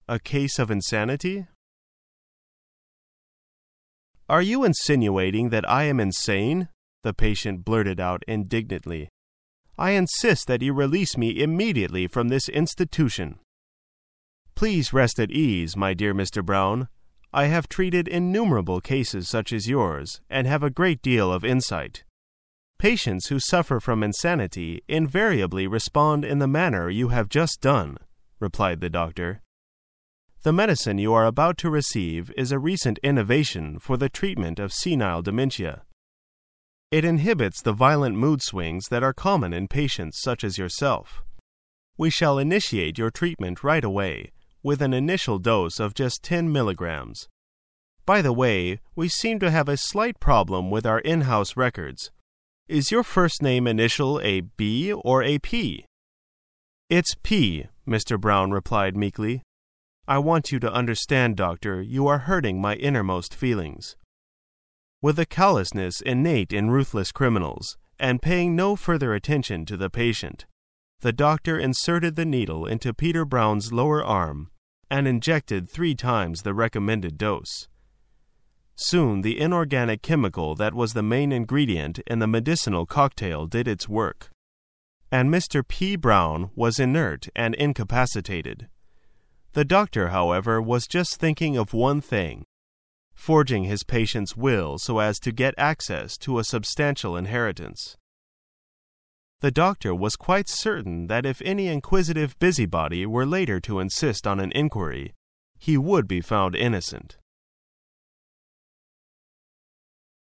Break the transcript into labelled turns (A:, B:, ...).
A: A case of insanity? Are you insinuating that I am insane? The patient blurted out indignantly. I insist that you release me immediately from this institution. Please rest at ease, my dear Mr. Brown. I have treated innumerable cases such as yours and have a great deal of insight. Patients who suffer from insanity invariably respond in the manner you have just done, replied the doctor. The medicine you are about to receive is a recent innovation for the treatment of senile dementia. It inhibits the violent mood swings that are common in patients such as yourself. We shall initiate your treatment right away, with an initial dose of just 10 milligrams. By the way, we seem to have a slight problem with our in-house records. Is your first name initial a B or a P? It's P, Mr. Brown replied meekly. I want you to understand, doctor, you are hurting my innermost feelings. With a callousness innate in ruthless criminals, and paying no further attention to the patient, the doctor inserted the needle into Peter Brown's lower arm and injected 3 times the recommended dose. Soon the inorganic chemical that was the main ingredient in the medicinal cocktail did its work, and Mr. P. Brown was inert and incapacitated. The doctor, however, was just thinking of one thing: forging his patient's will so as to get access to a substantial inheritance. The doctor was quite certain that if any inquisitive busybody were later to insist on an inquiry, he would be found innocent.